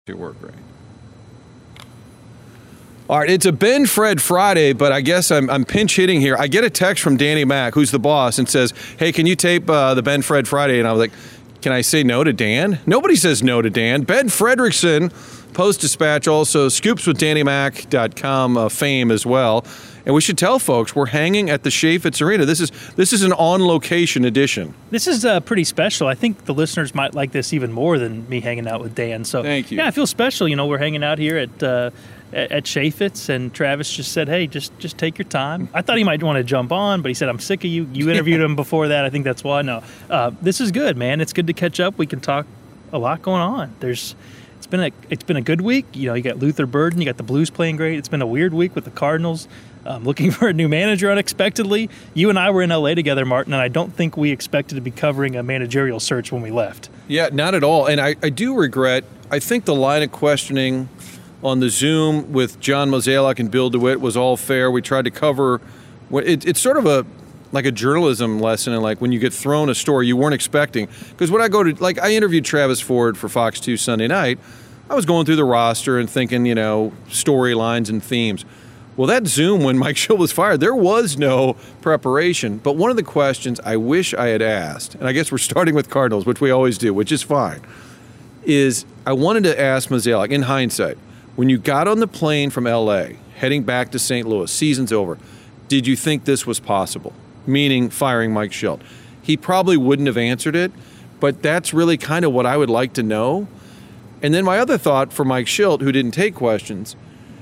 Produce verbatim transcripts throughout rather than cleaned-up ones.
Your work rate. All right, it's a Ben Fred Friday, but I guess I'm, I'm pinch hitting here. I get a text from Danny Mack, who's the boss, and says, hey, can you tape uh, the Ben Fred Friday? And I was like, can I say no to Dan? Nobody says no to Dan. Ben Fredrickson, Post-Dispatch, also scoops with danny mac dot com uh, fame as well. And we should tell folks we're hanging at the Chaifetz Arena. This is this is an on-location edition. This is uh, pretty special. I think the listeners might like this even more than me hanging out with Dan. So thank you. Yeah, I feel special. You know, we're hanging out here at uh, at Chaifetz, and Travis just said, "Hey, just just take your time." I thought he might want to jump on, but he said, "I'm sick of you. You interviewed him before that. I think that's why." No, uh, this is good, man. It's good to catch up. We can talk a lot going on. There's. It's been a it's been a good week. You know, you got Luther Burden, you got the Blues playing great. It's been a weird week with the Cardinals, um, looking for a new manager unexpectedly. You and I were in L A together, Martin, and I don't think we expected to be covering a managerial search when we left. Yeah, not at all. And I, I do regret, I think the line of questioning on the Zoom with John Mozeliak and Bill DeWitt was all fair. We tried to cover, it, it's sort of a like a journalism lesson, and like when you get thrown a story you weren't expecting. Because when I go to, like I interviewed Travis Ford for Fox two Sunday night, I was going through the roster and thinking, you know, storylines and themes. Well, that Zoom when Mike Shildt was fired, there was no preparation. But one of the questions I wish I had asked, and I guess we're starting with Cardinals, which we always do, which is fine, is I wanted to ask Mozeliak, in hindsight, when you got on the plane from L A, heading back to Saint Louis, season's over, did you think this was possible? Meaning firing Mike Shildt. He probably wouldn't have answered it, but that's really kind of what I would like to know. And then my other thought for Mike Shildt, who didn't take questions,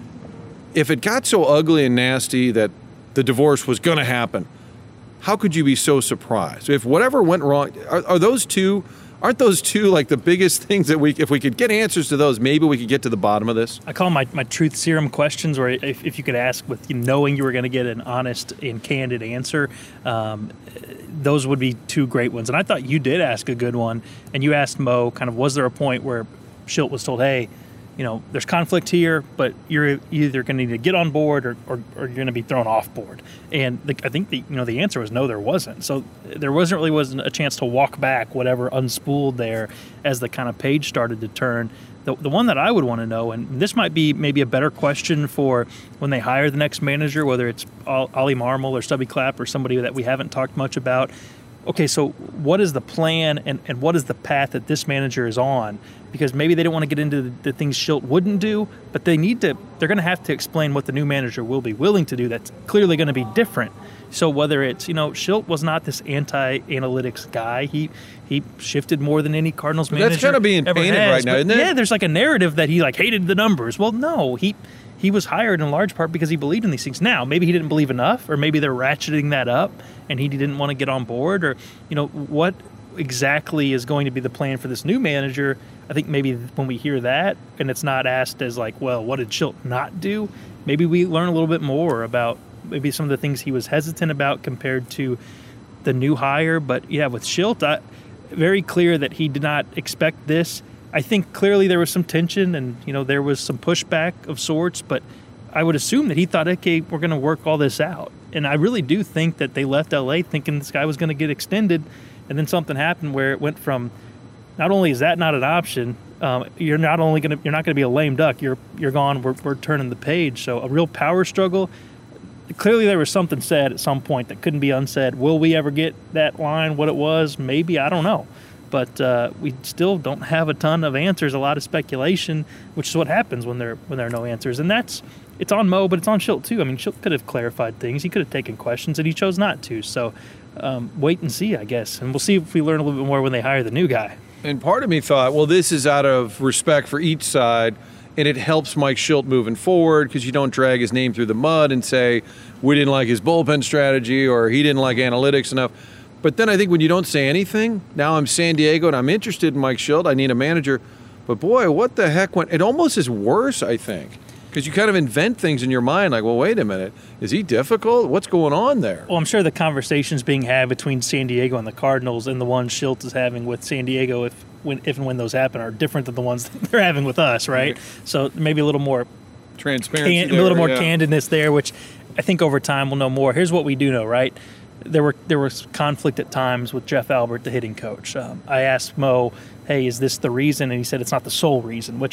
if it got so ugly and nasty that the divorce was going to happen, how could you be so surprised? If whatever went wrong, are, are those two, aren't those two like the biggest things that we, if we could get answers to those, maybe we could get to the bottom of this? I call them my, my truth serum questions, where if, if you could ask with you knowing you were going to get an honest and candid answer, um, those would be two great ones. And I thought you did ask a good one, and you asked Mo, kind of, was there a point where Shildt was told, hey, you know, there's conflict here, but you're either going to need to get on board or, or, or you're going to be thrown off board. And the, I think the you know the answer was no, there wasn't. So there wasn't really wasn't a chance to walk back whatever unspooled there as the kind of page started to turn. The, the one that I would want to know, and this might be maybe a better question for when they hire the next manager, whether it's Ollie Marmol or Stubby Clapp or somebody that we haven't talked much about. Okay, so what is the plan and, and what is the path that this manager is on? Because maybe they don't want to get into the, the things Shildt wouldn't do, but they need to, they're going to have to explain what the new manager will be willing to do that's clearly going to be different. So whether it's, you know, Shildt was not this anti-analytics guy. He he shifted more than any Cardinals manager That's kind of being painted has. right now, but isn't it? Yeah, there's like a narrative that he like hated the numbers. Well, no, he he was hired in large part because he believed in these things. Now, maybe he didn't believe enough, or maybe they're ratcheting that up and he didn't want to get on board, or, you know, what exactly is going to be the plan for this new manager. I think maybe when we hear that and it's not asked as like, well, what did Shildt not do? Maybe we learn a little bit more about maybe some of the things he was hesitant about compared to the new hire. But yeah, with Shildt, I, very clear that he did not expect this. I think clearly there was some tension and, you know, there was some pushback of sorts, but I would assume that he thought, okay, we're going to work all this out. And I really do think that they left L A thinking this guy was going to get extended, and then something happened where it went from, not only is that not an option, um, you're not only going to you're not going to be a lame duck. You're you're gone. We're we're turning the page. So a real power struggle. Clearly there was something said at some point that couldn't be unsaid. Will we ever get that line? What it was? Maybe, I don't know. But uh, we still don't have a ton of answers. A lot of speculation, which is what happens when there when there are no answers. And that's it's on Mo, but it's on Shildt too. I mean, Shildt could have clarified things. He could have taken questions, and he chose not to. So um, wait and see, I guess. And we'll see if we learn a little bit more when they hire the new guy. And part of me thought, well, this is out of respect for each side, and it helps Mike Shildt moving forward because you don't drag his name through the mud and say, we didn't like his bullpen strategy or he didn't like analytics enough. But then I think when you don't say anything, now I'm San Diego and I'm interested in Mike Shildt, I need a manager. But boy, what the heck went, it almost is worse, I think. Because you kind of invent things in your mind like, well, wait a minute, is he difficult? What's going on there? Well, I'm sure the conversations being had between San Diego and the Cardinals and the ones Shildt is having with San Diego, if when if and when those happen, are different than the ones that they're having with us, right? right. So maybe a little more transparency, can, there, a little more yeah. candidness there, which I think over time we'll know more. Here's what we do know, right? There were there was conflict at times with Jeff Albert, the hitting coach. Um, I asked Mo, hey, is this the reason? And he said it's not the sole reason, which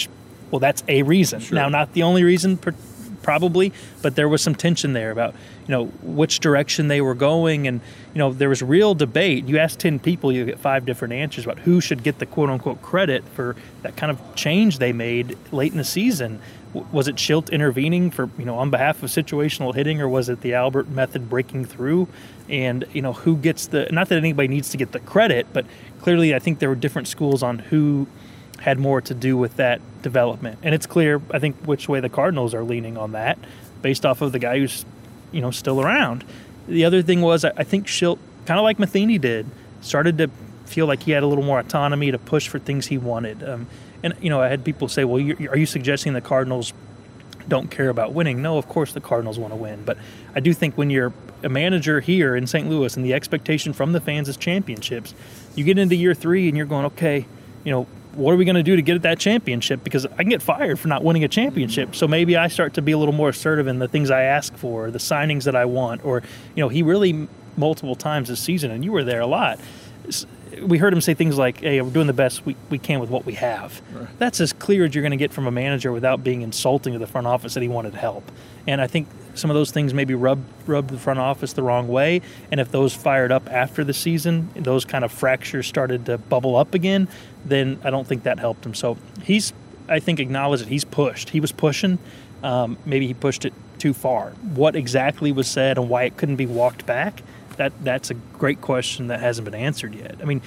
Well, that's a reason. Sure. Now, not the only reason, probably, but there was some tension there about, you know, which direction they were going. And, you know, there was real debate. You ask ten people, you get five different answers about who should get the quote-unquote credit for that kind of change they made late in the season. Was it Shildt intervening for, you know, on behalf of situational hitting, or was it the Albert method breaking through? And, you know, who gets the, not that anybody needs to get the credit, but clearly I think there were different schools on who had more to do with that development. And it's clear, I think, which way the Cardinals are leaning on that based off of the guy who's, you know, still around. The other thing was, I think Shildt, kind of like Matheny did, started to feel like he had a little more autonomy to push for things he wanted. Um, and, you know, I had people say, well, you're, are you suggesting the Cardinals don't care about winning? No, of course the Cardinals want to win. But I do think when you're a manager here in Saint Louis and the expectation from the fans is championships, you get into year three and you're going, okay, you know, what are we going to do to get at that championship? Because I can get fired for not winning a championship. So maybe I start to be a little more assertive in the things I ask for, the signings that I want. Or, you know, he really multiple times this season, and you were there a lot, we heard him say things like, hey, we're doing the best we, we can with what we have. Right. That's as clear as you're going to get from a manager without being insulting to the front office that he wanted help. And I think some of those things maybe rubbed, rubbed the front office the wrong way. And if those fired up after the season, those kind of fractures started to bubble up again, then I don't think that helped him. So he's, I think, acknowledged that he's pushed. He was pushing. Um, maybe he pushed it too far. What exactly was said and why it couldn't be walked back, that that's a great question that hasn't been answered yet. I mean,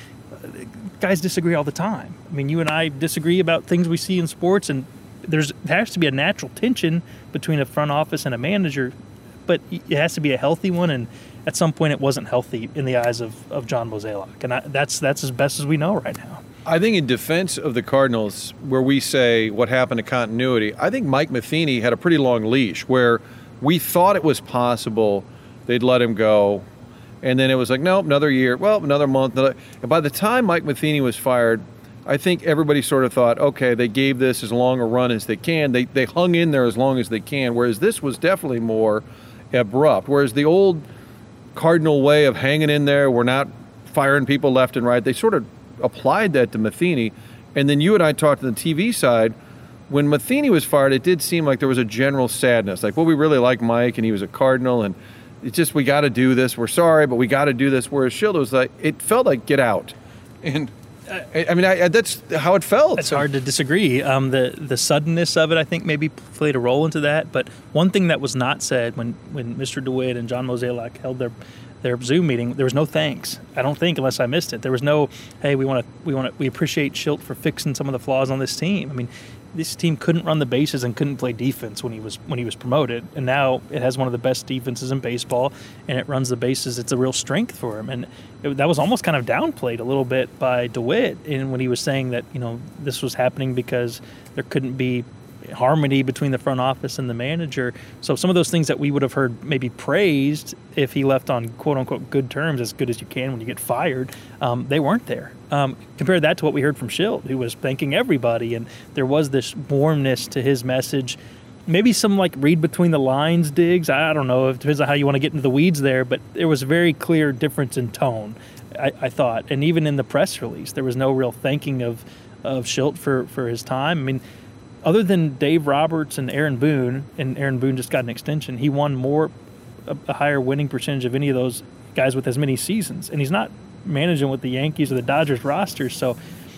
guys disagree all the time. I mean, you and I disagree about things we see in sports, and there's there has to be a natural tension between a front office and a manager, but it has to be a healthy one, and at some point it wasn't healthy in the eyes of, of John Mozeliak, and I, that's that's as best as we know right now. I think in defense of the Cardinals, where we say what happened to continuity, I think Mike Matheny had a pretty long leash where we thought it was possible they'd let him go, and then it was like, nope, another year, well, another month. Another. And by the time Mike Matheny was fired, I think everybody sort of thought, okay, they gave this as long a run as they can. They they hung in there as long as they can, whereas this was definitely more abrupt. Whereas the old Cardinal way of hanging in there, we're not firing people left and right, they sort of applied that to Matheny. And then you and I talked on the T V side. When Matheny was fired, it did seem like there was a general sadness. Like, well, we really like Mike, and he was a Cardinal, and it's just, we got to do this. We're sorry, but we got to do this. Whereas Shildt was like, it felt like get out. And I, I mean, I, I, that's how it felt. It's hard to disagree. Um, the the suddenness of it, I think, maybe played a role into that. But one thing that was not said when, when Mister DeWitt and John Mozeliak held their their Zoom meeting, there was no thanks. I don't think, unless I missed it. There was no, hey, we want to we want to we appreciate Shildt for fixing some of the flaws on this team. I mean, this team couldn't run the bases and couldn't play defense when he was when he was promoted, and now it has one of the best defenses in baseball, and it runs the bases. It's a real strength for him, and it, that was almost kind of downplayed a little bit by DeWitt, and when he was saying that, you know, this was happening because there couldn't be harmony between the front office and the manager. So some of those things that we would have heard maybe praised if he left on quote-unquote good terms, as good as you can when you get fired, um, they weren't there. Um, compare that to what we heard from Shildt, who was thanking everybody, and there was this warmness to his message. Maybe some like read between the lines digs. I don't know. It depends on how you want to get into the weeds there, but there was a very clear difference in tone, I, I thought. And even in the press release, there was no real thanking of, of Shildt for, for his time. I mean, other than Dave Roberts and Aaron Boone, and Aaron Boone just got an extension, he won more, a, a higher winning percentage of any of those guys with as many seasons. And he's not managing with the Yankees or the Dodgers rosters. So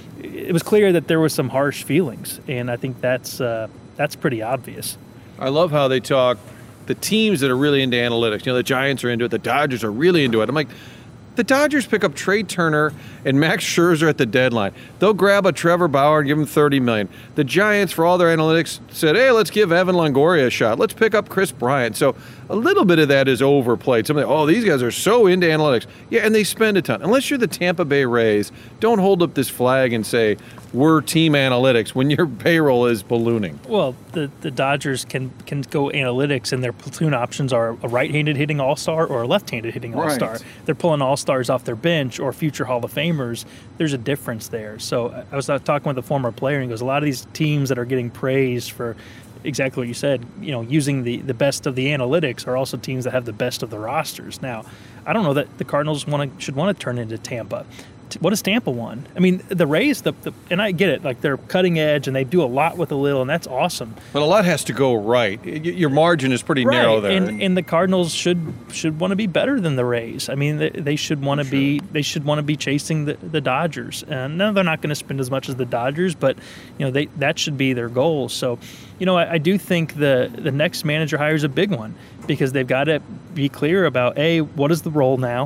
it was clear that there was some harsh feelings. And I think that's uh, that's pretty obvious. I love how they talk, the teams that are really into analytics. You know, the Giants are into it. The Dodgers are really into it. I'm like, the Dodgers pick up Trey Turner and Max Scherzer at the deadline. They'll grab a Trevor Bauer and give him thirty million dollars. The Giants, for all their analytics, said, hey, let's give Evan Longoria a shot. Let's pick up Chris Bryant. So a little bit of that is overplayed. Somebody, oh, these guys are so into analytics. Yeah, and they spend a ton. Unless you're the Tampa Bay Rays, don't hold up this flag and say, we're team analytics when your payroll is ballooning. Well, the, the Dodgers can can go analytics, and their platoon options are a right-handed hitting all-star or a left-handed hitting all-star. Right. They're pulling all-stars off their bench or future Hall of Famers. There's a difference there. So I was talking with a former player, and he goes, a lot of these teams that are getting praised for exactly what you said, you know, using the, the best of the analytics are also teams that have the best of the rosters. Now, I don't know that the Cardinals want to should want to turn into Tampa. what has Tampa won? I mean, the Rays, the, the and I get it, like they're cutting edge and they do a lot with a little, and that's awesome. But a lot has to go right. Y- Your margin is pretty Right. narrow there. And, and the Cardinals should should want to be better than the Rays. I mean, they, they should want to Sure. be they should want to be chasing the, the Dodgers. And no, they're not going to spend as much as the Dodgers, but you know they that should be their goal. So, you know, I, I do think the the next manager hire is a big one because they've got to be clear about a what is the role now.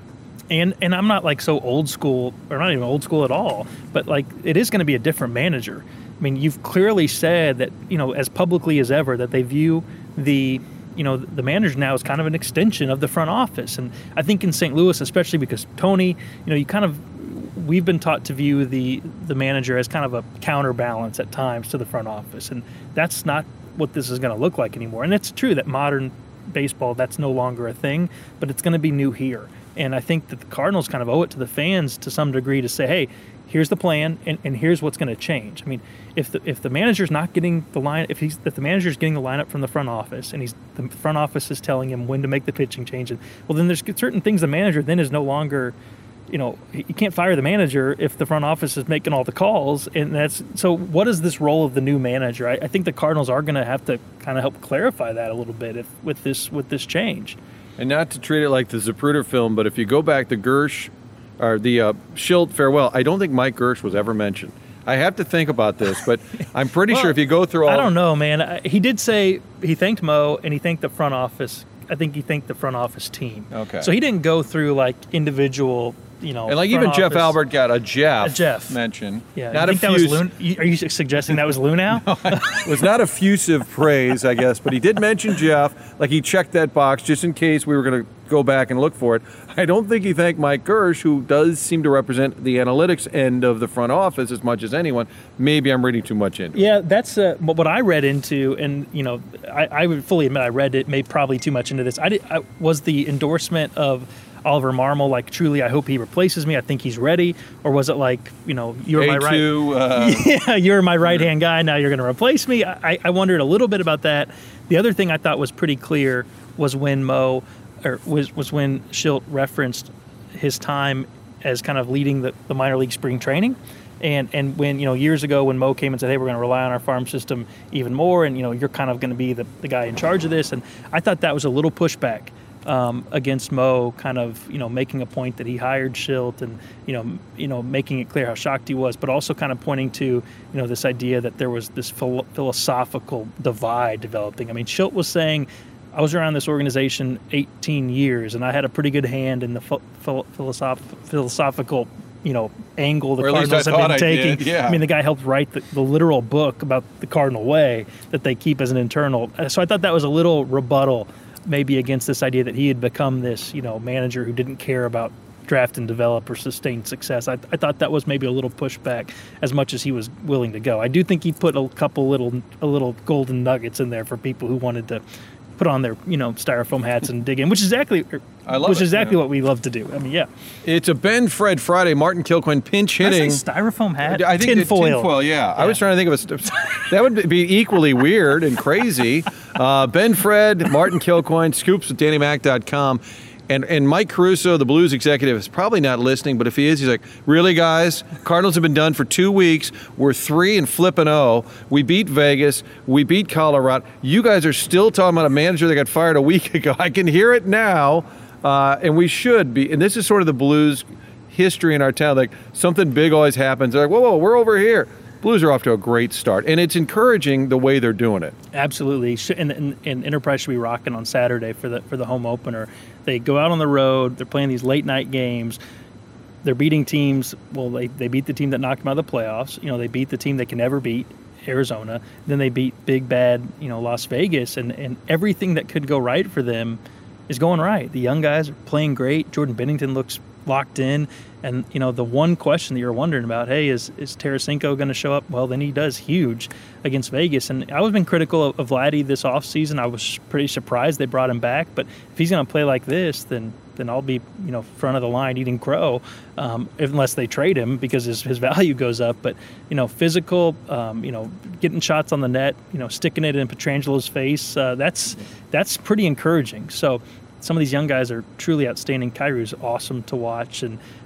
And and I'm not like so old school, or not even old school at all, but like it is going to be a different manager. I mean, you've clearly said that, you know, as publicly as ever, that they view the, you know, the manager now as kind of an extension of the front office. And I think in Saint Louis, especially because Tony, you know, you kind of, we've been taught to view the the manager as kind of a counterbalance at times to the front office. And that's not what this is going to look like anymore. And it's true that modern baseball, that's no longer a thing, but it's going to be new here. And I think that the Cardinals kind of owe it to the fans to some degree to say, hey, here's the plan, and, and here's what's going to change. I mean, if the if the manager's not getting the line, if he's if the manager's getting the lineup from the front office, and he's the front office is telling him when to make the pitching change, and well, then there's certain things the manager then is no longer, you know, you can't fire the manager if the front office is making all the calls, and that's so. What is this role of the new manager? I, I think the Cardinals are going to have to kind of help clarify that a little bit if with this with this change. And not to treat it like the Zapruder film, but if you go back to Gersh, or the uh, Schilt farewell, I don't think Mike Gersh was ever mentioned. I have to think about this, but I'm pretty Well, sure if you go through all... I don't know, man. I- He did say he thanked Mo and he thanked the front office. I think he thanked the front office team. Okay. So he didn't go through like individual, you know. And like front even Jeff office- Albert got a Jeff, A Jeff. mention. Yeah. Not you think that was effusive- Lun- you- Are you suggesting that was Lunau? It was not effusive praise, I guess, but he did mention Jeff. Like he checked that box just in case we were going to go back and look for it. I don't think he thanked Mike Gersh, who does seem to represent the analytics end of the front office as much as anyone. Maybe I'm reading too much into it. Yeah, that's uh, what I read into, and you know, I, I would fully admit I read it, made probably too much into this. I, did, I was the endorsement of Oliver Marmol, like truly, I hope he replaces me. I think he's ready, or was it like, you know, you're my A right, two, uh, yeah, you're my right hand guy. Now you're going to replace me. I, I wondered a little bit about that. The other thing I thought was pretty clear was when Mo, or was was when Schilt referenced his time as kind of leading the, the minor league spring training. And and when, you know, years ago when Mo came and said, hey, we're going to rely on our farm system even more, and, you know, you're kind of going to be the, the guy in charge of this. And I thought that was a little pushback um, against Mo, kind of, you know, making a point that he hired Schilt and, you know, you know, making it clear how shocked he was, but also kind of pointing to, you know, this idea that there was this philo- philosophical divide developing. I mean, Schilt was saying, I was around this organization eighteen years, and I had a pretty good hand in the ph- phil- philosoph- philosophical, you know, angle the Or at least Cardinals I have thought been I taking. did, yeah. I mean, the guy helped write the, the literal book about the Cardinal way that they keep as an internal. Uh, So I thought that was a little rebuttal, maybe against this idea that he had become this, you know, manager who didn't care about draft and develop or sustain success. I, I thought that was maybe a little pushback as much as he was willing to go. I do think he put a couple little, a little golden nuggets in there for people who wanted to put on their, you know, styrofoam hats and dig in, which is exactly, I love which it, is exactly yeah. what we love to do. I mean, yeah. It's a Ben Fred Friday. Martin Kilcoyne pinch Did I say hitting. styrofoam hat, I think the tinfoil. tinfoil, yeah. I Yeah. was trying to think of a. st- That would be equally weird and crazy. Uh, Ben Fred, Martin Kilcoyne, scoops with Danny Mac dot com. And and Mike Caruso, the Blues executive, is probably not listening, but if he is, he's like, really, guys? Cardinals have been done for two weeks. We're three and flipping oh. We beat Vegas. We beat Colorado. You guys are still talking about a manager that got fired a week ago. I can hear it now, uh, and we should be. And this is sort of the Blues history in our town. Like, something big always happens. They're like, whoa, whoa, we're over here. Blues are off to a great start, and it's encouraging the way they're doing it. Absolutely, Sh- and, and, and Enterprise should be rocking on Saturday for the for the home opener. They go out on the road. They're playing these late night games. They're beating teams. Well, they, they beat the team that knocked them out of the playoffs. You know, they beat the team they can never beat, Arizona. Then they beat big bad, you know, Las Vegas, and and everything that could go right for them is going right. The young guys are playing great. Jordan Bennington looks locked in. And, you know, the one question that you're wondering about, hey, is, is Tarasenko going to show up? Well, then he does huge against Vegas. And I was been critical of, of Vladdy this offseason. I was pretty surprised they brought him back. But if he's going to play like this, then then I'll be, you know, front of the line eating crow, um, unless they trade him because his, his value goes up. But, you know, physical, um, you know, getting shots on the net, you know, sticking it in Petrangelo's face, uh, that's that's pretty encouraging. So some of these young guys are truly outstanding. Kyrie's awesome to watch, and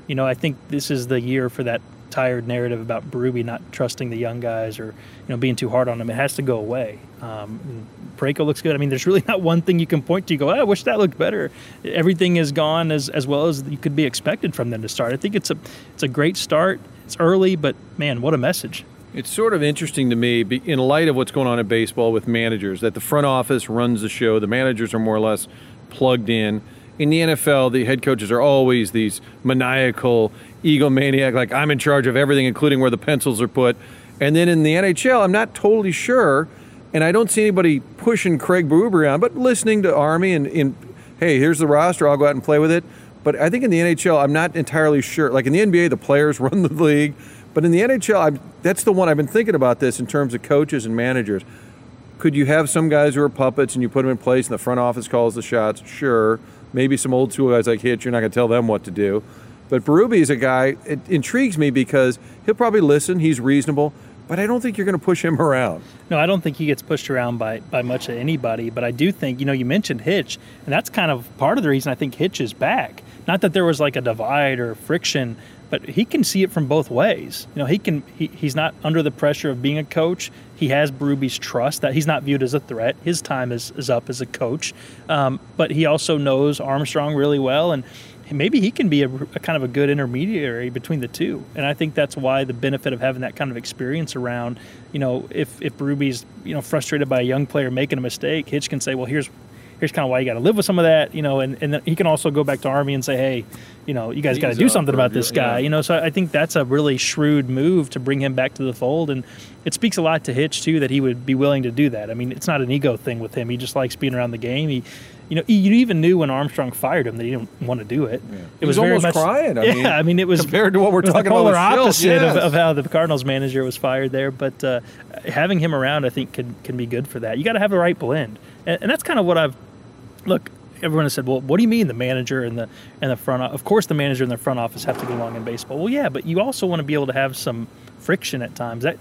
you know, I think this is the year for that tired narrative about Berube not trusting the young guys or, you know, being too hard on them. It has to go away. Um, Parayko looks good. I mean, there's really not one thing you can point to. You go, oh, I wish that looked better. Everything is gone as as well as you could be expected from them to start. I think it's a it's a great start. It's early, but man, what a message. It's sort of interesting to me, in light of what's going on in baseball with managers, that the front office runs the show. The managers are more or less plugged in. In the N F L, the head coaches are always these maniacal, egomaniac, like I'm in charge of everything, including where the pencils are put. And then in the N H L, I'm not totally sure, and I don't see anybody pushing Craig Berube around, but listening to Army and, and, hey, here's the roster, I'll go out and play with it. But I think in the N H L, I'm not entirely sure. Like in the N B A, the players run the league. But in the N H L, I'm, that's the one I've been thinking about this in terms of coaches and managers. Could you have some guys who are puppets and you put them in place and the front office calls the shots? Sure. Maybe some old school guys like Hitch, you're not going to tell them what to do. But Berube is a guy, it intrigues me because he'll probably listen, he's reasonable, but I don't think you're going to push him around. No, I don't think he gets pushed around by, by much of anybody, but I do think, you know, you mentioned Hitch, and that's kind of part of the reason I think Hitch is back. Not that there was like a divide or friction, but he can see it from both ways. You know, he can he, he's not under the pressure of being a coach. He has Berube's trust that he's not viewed as a threat. His time is, is up as a coach. Um, but he also knows Armstrong really well, and maybe he can be a, a kind of a good intermediary between the two. And I think that's why the benefit of having that kind of experience around, you know, if, if Berube's, you know, frustrated by a young player making a mistake, Hitch can say, well, here's here's kind of why you got to live with some of that, you know, and, and then he can also go back to Army and say, hey, you know, you guys got to do something about this guy, yeah. you know. So I think that's a really shrewd move to bring him back to the fold, and it speaks a lot to Hitch too that he would be willing to do that. I mean, it's not an ego thing with him; he just likes being around the game. He, you know, you even knew when Armstrong fired him that he didn't want to do it. Yeah. It was, was almost very much, crying. I yeah, mean, I mean, it was compared to what we're talking the polar about. With opposite yes. of, of how the Cardinals manager was fired there. But uh, having him around, I think, can can be good for that. You got to have the right blend, and, and that's kind of what I've look. Everyone has said, well, what do you mean the manager and the and the front office? Of course, the manager and the front office have to get along in baseball. Well, yeah, but you also want to be able to have some friction at times. That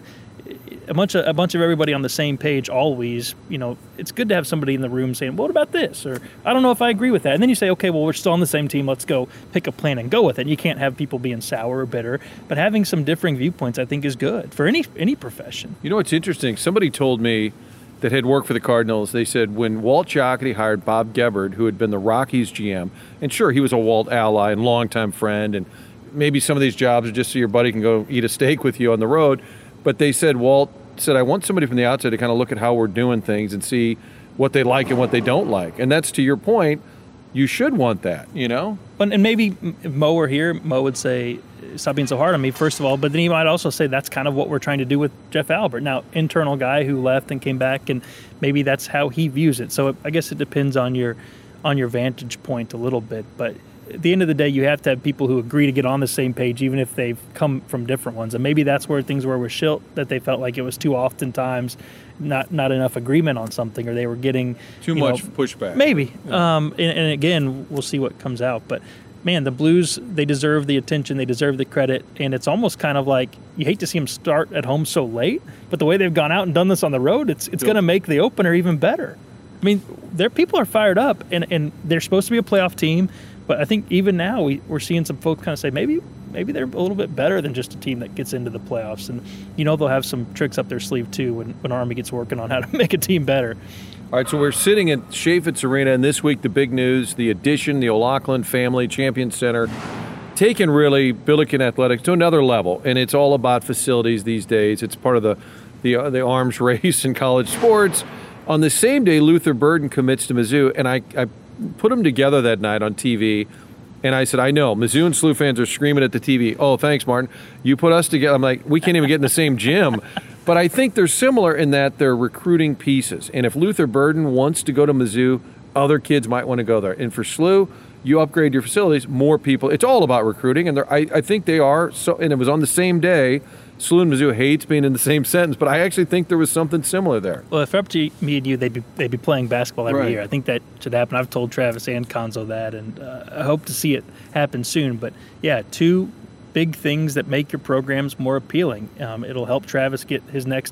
a bunch of a bunch of everybody on the same page always, you know, it's good to have somebody in the room saying, well, what about this? Or I don't know if I agree with that. And then you say, okay, well, we're still on the same team. Let's go pick a plan and go with it. And you can't have people being sour or bitter. But having some differing viewpoints, I think, is good for any any profession. You know what's interesting? Somebody told me that had worked for the Cardinals, they said when Walt Jocketty hired Bob Gebhard, who had been the Rockies G M, and sure, he was a Walt ally and longtime friend, and maybe some of these jobs are just so your buddy can go eat a steak with you on the road, but they said, Walt said, I want somebody from the outside to kind of look at how we're doing things and see what they like and what they don't like. And that's, to your point, you should want that, you know? And, and maybe if Mo were here, Mo would say, stop being so hard on me, first of all, but then he might also say that's kind of what we're trying to do with Jeff Albert. Now, internal guy who left and came back, and maybe that's how he views it. So I guess it depends on your on your vantage point a little bit. But at the end of the day, you have to have people who agree to get on the same page, even if they've come from different ones. And maybe that's where things were with Schilt, that they felt like it was too oftentimes not not enough agreement on something, or they were getting too much know, pushback. Maybe. Yeah. Um, and, and again, we'll see what comes out. But man, the Blues, they deserve the attention, they deserve the credit, and it's almost kind of like you hate to see them start at home so late, but the way they've gone out and done this on the road, it's it's going to make the opener even better. I mean, their people are fired up, and, and they're supposed to be a playoff team, but I think even now we, we're seeing some folks kind of say maybe maybe they're a little bit better than just a team that gets into the playoffs, and you know they'll have some tricks up their sleeve too when, when Army gets working on how to make a team better. All right, so we're sitting at Chaifetz Arena, and this week the big news, the addition, the O'Loughlin Family Champion Center, taking really Billiken Athletics to another level, and it's all about facilities these days. It's part of the the, uh, the arms race in college sports. On the same day, Luther Burden commits to Mizzou, and I, I put them together that night on T V, and I said, I know, Mizzou and S L U fans are screaming at the T V, oh, thanks, Martin. You put us together. I'm like, we can't even get in the same gym. But I think they're similar in that they're recruiting pieces. And if Luther Burden wants to go to Mizzou, other kids might want to go there. And for S L U, you upgrade your facilities, more people. It's all about recruiting, and I, I think they are. So, and it was on the same day. S L U and Mizzou hates being in the same sentence, but I actually think there was something similar there. Well, if up to me and you, they'd be they'd be playing basketball every right. year. I think that should happen. I've told Travis and Konzo that, and uh, I hope to see it happen soon. But yeah, two big things that make your programs more appealing. Um, it'll help Travis get his next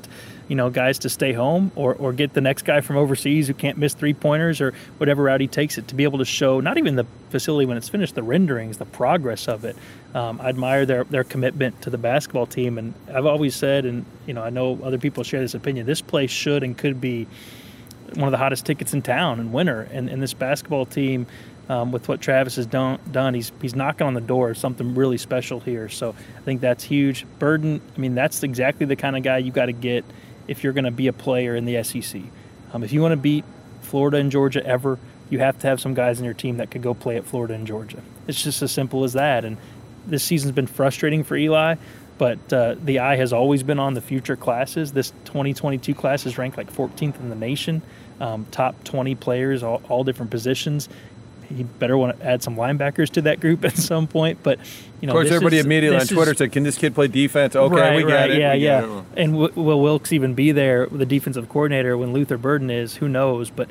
you know, guys to stay home or, or get the next guy from overseas who can't miss three-pointers or whatever route he takes it, to be able to show not even the facility when it's finished, the renderings, the progress of it. Um, I admire their, their commitment to the basketball team. And I've always said, and, you know, I know other people share this opinion, this place should and could be one of the hottest tickets in town in winter. And, and this basketball team, um, with what Travis has done, done he's he's knocking on the door of something really special here. So I think that's huge. Burden, I mean, that's exactly the kind of guy you got to get if you're going to be a player in the S E C. Um, if you want to beat Florida and Georgia ever, you have to have some guys in your team that could go play at Florida and Georgia. It's just as simple as that. And this season's been frustrating for Eli, but uh, the eye has always been on the future classes. This twenty twenty-two class is ranked like fourteenth in the nation, um, top twenty players, all, all different positions. He better want to add some linebackers to that group at some point. But, you know, of course, everybody is, immediately on Twitter is, said, can this kid play defense? Okay, right, we get right, it. Yeah, we yeah. get it. And w- will Wilkes even be there, the defensive coordinator, when Luther Burden is? Who knows? But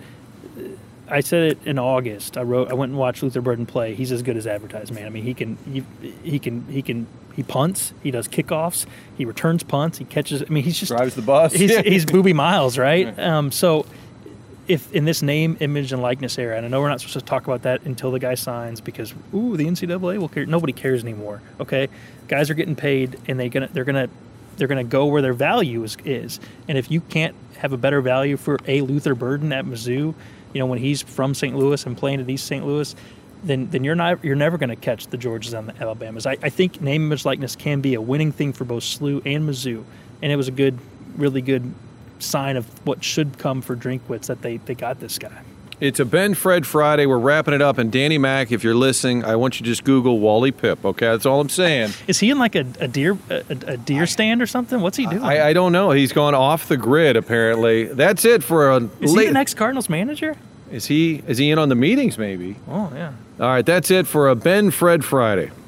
I said it in August. I wrote. I went and watched Luther Burden play. He's as good as advertised, man. I mean, he can, he, he can, he can, he punts. He does kickoffs. He returns punts. He catches. I mean, he's just drives the bus. He's he's Booby Miles, right? Um, so, if in this name, image, and likeness era, and I know we're not supposed to talk about that until the guy signs because ooh, the N C double A will care. Nobody cares anymore. Okay, guys are getting paid, and they gonna they're gonna they're gonna go where their value is is. And if you can't have a better value for a Luther Burden at Mizzou, you know, when he's from Saint Louis and playing at East Saint Louis, then then you're not you're never going to catch the Georgias and the Alabamas. I, I think name, image, likeness can be a winning thing for both S L U and Mizzou, and it was a good, really good sign of what should come for Drinkwitz that they they got this guy. It's a Ben Fred Friday. We're wrapping it up. And Danny Mac, if you're listening, I want you to just Google Wally Pipp. Okay, that's all I'm saying. Is he in like a, a deer a, a deer stand or something? What's he doing? I, I don't know. He's gone off the grid apparently. That's it for a. Is late, he the next Cardinals manager? Is he? Is he in on the meetings? Maybe. Oh yeah. All right, that's it for a Ben Fred Friday.